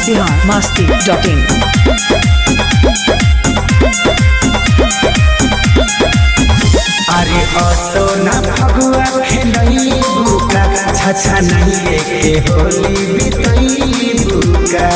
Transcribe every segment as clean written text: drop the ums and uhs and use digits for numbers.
biharmasti.in अरे सोना फगुआ खेलई बुका छछा नहीं के होली बितई बुका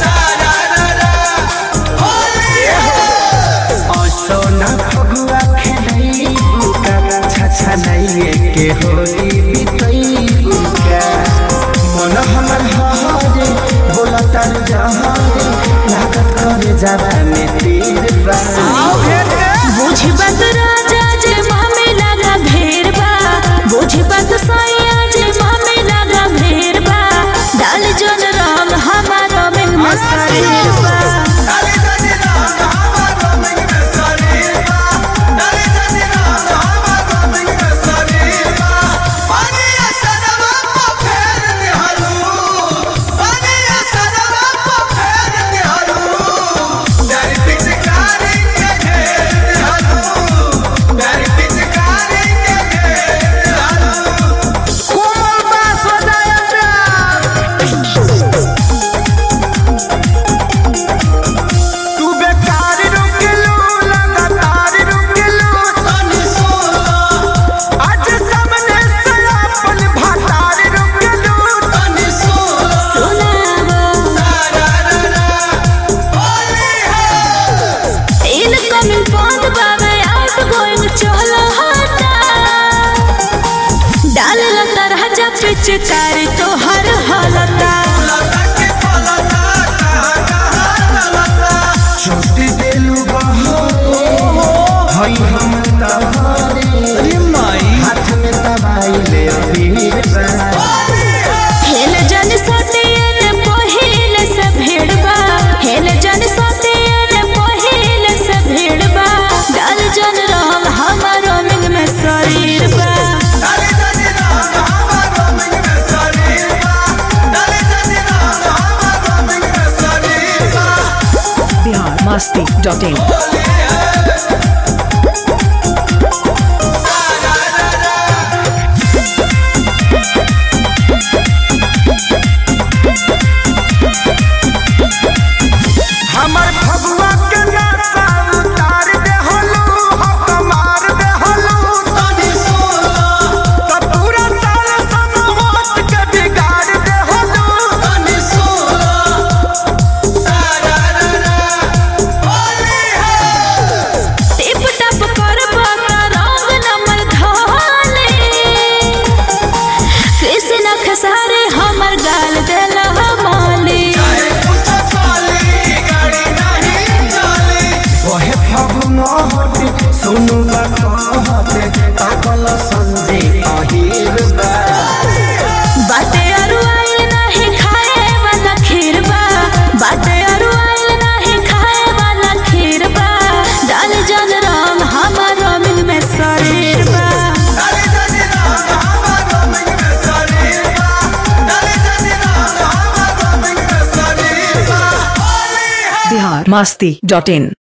सोना फगुआ खेलई बुका छछा नहीं के होली बितई बुका मन हमर हरे बोला तर जहारे लागत करे जावा में तीर बा बुझ बात राजा जे मामे लगा भेरबा बुझ बात सैया जे मामे लगा भेरबा डाल जन रंग हमारा में मसरेबा चिकारी तो हर हालता छोटी देलू हई हम तहारे हाथ में दबाई ले हेल जन सोटियन पहिल से भेड़बा हेल जन सोटियन पहिल से भेड़बा डाल जन रंग हमारो मिंग में शरीर बा biharmasti.in हमर फगुआ के नासा उतार दे हलू हम मार दे हलू तनी सोला त पूरा साल समोत के बिगाड़ दे हलू तनी सोला सारा होली है टिप टप करबा रंग नमर धाले कृष्ण खसारे हमर गाल देला माली सुनु कहते पागल संजे अहिर बाटे अरु आइल नाही खाए वाला खीरबा बाटे अरु आइल नाही खाए वाला खीरबा डाल जन रंग हमारो मिंग में शरीरबा biharmasti.in